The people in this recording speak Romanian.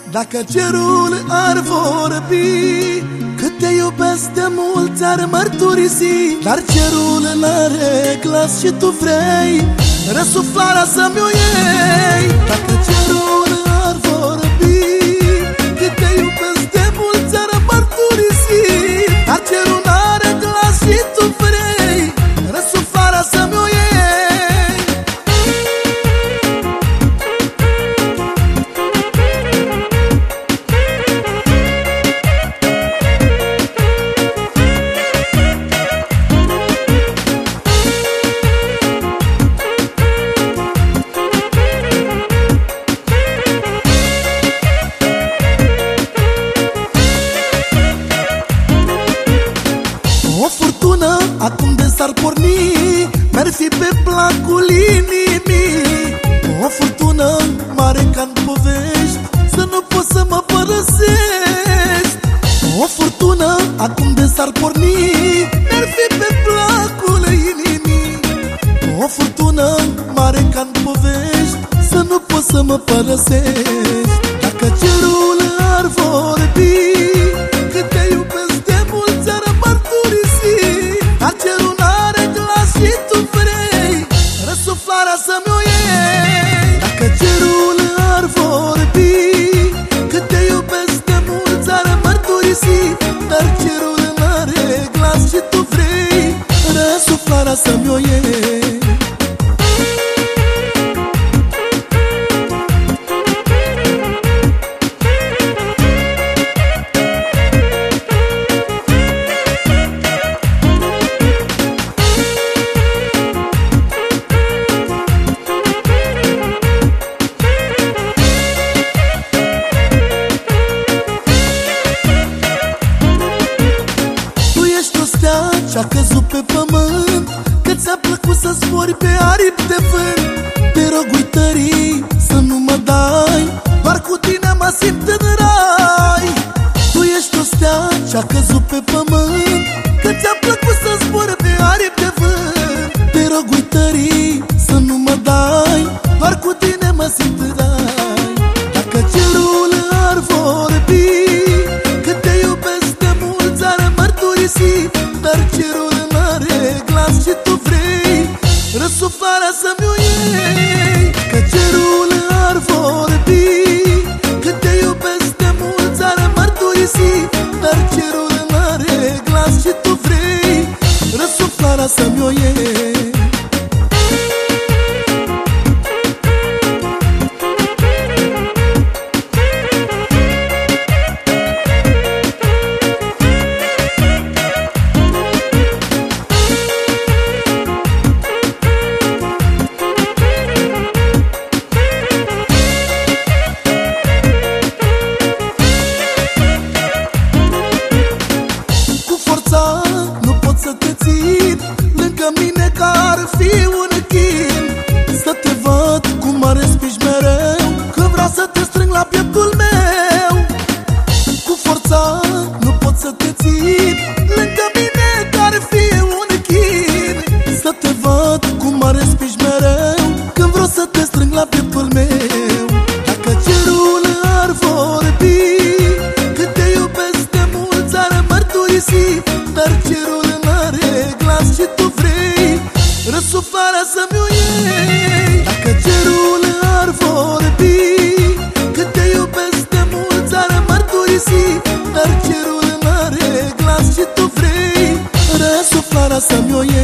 Dacă cerul ar vorbi, cât te iubesc de mult ți-ar mărturisi. Dar cerul n-are glas și tu vrei răsuflarea să-mi o iei. Dacă cerul ar vorbi, cât te iubesc de mult ți-ar mărturisi. Dar cerul n-are glas și tu vrei răsuflarea să-mi o iei. O furtună acum de s-ar porni, mi-ar fi pe placul inimii. O furtună mare ca-n povești, să nu poți să mă părăsești. O furtună acum de s-ar porni, mi-ar fi pe placul inimii. O furtună mare ca-n povești, să nu poți să mă părăsești. Dacă cerul ar vorbi, cât te iubesc de mult ți-ar mărturisi. Dar cerul n-are glas și tu vrei răsuflarea să-mi o iei. Dacă cerul ar vorbi, cât te iubesc de mult ți-ar mărturisi. Dar cerul n-are glas și tu vrei răsuflarea să-mi o iei. Ce-a căzut pe pământ, că ți-a plăcut să zbori pe aripi de vânt. Te rog, uitării să nu mă dai, doar cu tine mă simt în rai. Tu ești o stea ce-a căzut pe pământ, că ți-a plăcut să zbori pe aripi de vânt. Te rog, uitării să nu mă dai, doar cu tine mă simt în rai. Dacă cerul ar vorbi, cât te iubesc de mult ți-ar mărturisi. Dar cerul n-are glas și tu vrei răsuflarea să-mi o iei. Că cerul ar vorbi, cât te iubesc de mult ți-ar mărturisi. Dar cerul n-are glas și tu vrei răsuflarea să-mi o iei. Nu pot să te țin lângă mine că ar fi un chin. Să te văd cum mă respingi mereu, că vreau să te strâng la pieptul meu. Cu forța nu pot să te țin lângă mine că ar fi un chin. Să te văd cum mă respingi mereu, când vreau să te strâng la pieptul meu. Dacă cerul ar vorbi, cât te iubesc de mult ți-ar mărturisi. Dar cerul n-are glas și tu vrei răsuflarea să-mi o iei. Dacă cerul ar vorbi, cât te iubesc de mult ți-ar mărturisi. Dar cerul n-are glas și tu vrei răsuflarea să-mi o iei.